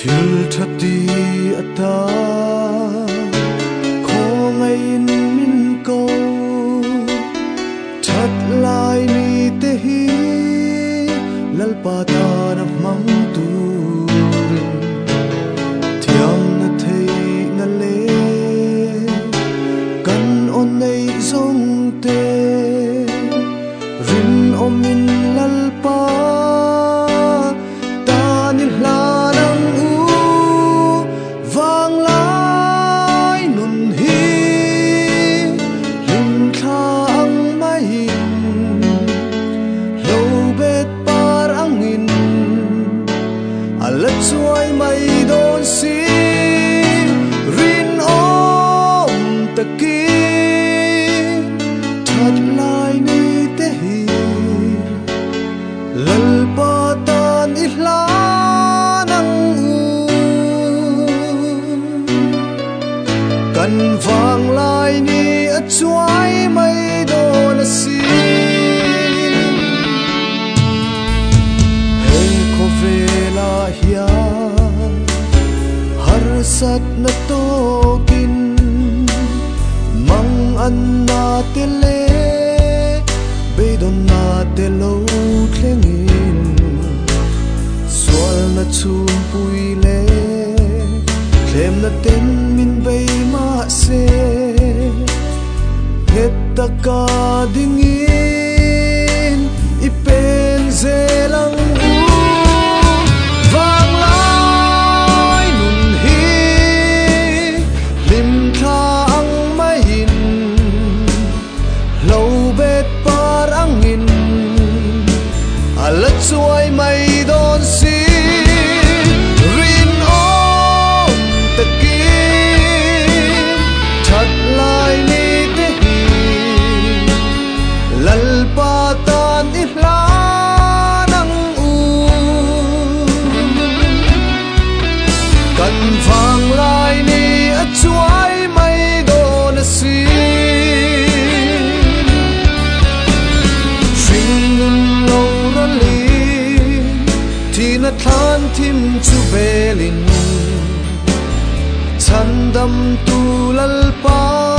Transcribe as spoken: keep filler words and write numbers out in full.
thil thati ata kho ngai in min ko that lai ni te hi lalpa ta na mang tu thiam na thei na le kan on nei zong te rin om min lalpa ta ni la nang u vang lai nun hi lim tha ang mai lo bet par ang in alat suai mai don si rin om taki that lai ni te hi lalpa tan ihla nang u kan vang lai ni a chuai mai don si hey ko vela hia har sat na tokin mang an na te le be don na te lo thlengin sual na chum pui le thlem na ten min be ma se het ta ka dingin ipen zelang u vang lai nun hi lim tha ang mai in lo bet par ang in alat suai mai don si rin om taki that lai ni te hi lalpa tan ihla nang u kan vang lai ni a chuai mai don si na than thim chu belin chan dam tu lalpa